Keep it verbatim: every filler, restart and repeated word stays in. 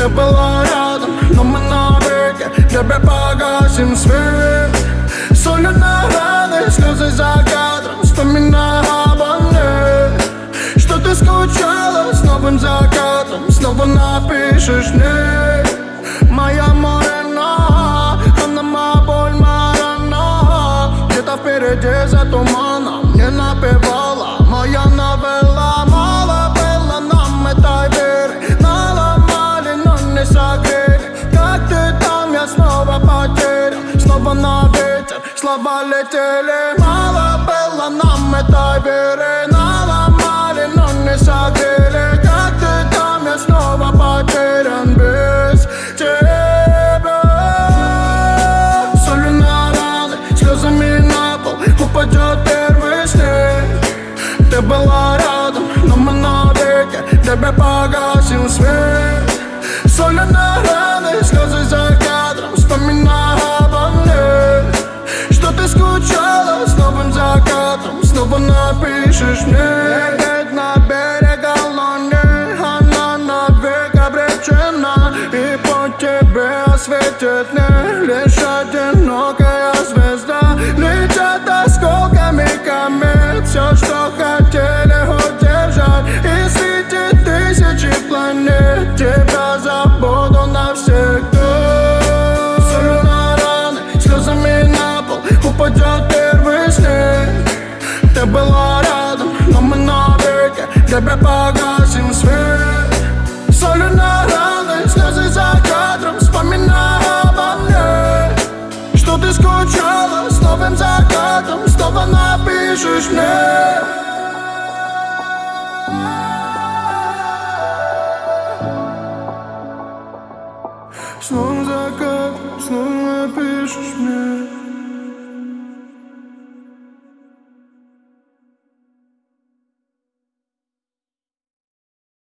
Ты была рядом, но мы навеки тебе погасим свет. Солью на раны, слезы за кадром, вспоминая обо мне. Что ты скучала с новым закатом, снова напишешь мне. Моя морена, она моя боль, моя рана. Где-то впереди за туманом не напевала моя новелла. Мало было нам этой веры, наломали, но не согрели. Как ты там, я снова потерян, снова на ветер слова летели. Мало было нам этой веры, наломали, но не согрели. Как ты там, я снова потерян без тебя. Солью на раны, слезами на пол упадет первый снег. Ты была рядом, но мы навеки тебе погасим свет. Солью на раны, слезы за кадром, вспоминая обо мне. Что ты скучала с новым закатом, снова напишешь мне. Опять на берег луны, она навек обречена, и по тебе осветит мне лишь одинокая звезда. Летят осколками комет, все, что хотели удержать, и светит тысячи планет. Тебя забуду навсегда. Солью на раны, слезами на пол упадет первый снег. Ты была рядом, но мы навеки тебе погасим свет. Солью на раны, слезы за кадром, вспоминая обо мне. Что ты скучала с новым закатом, снова напишешь мне.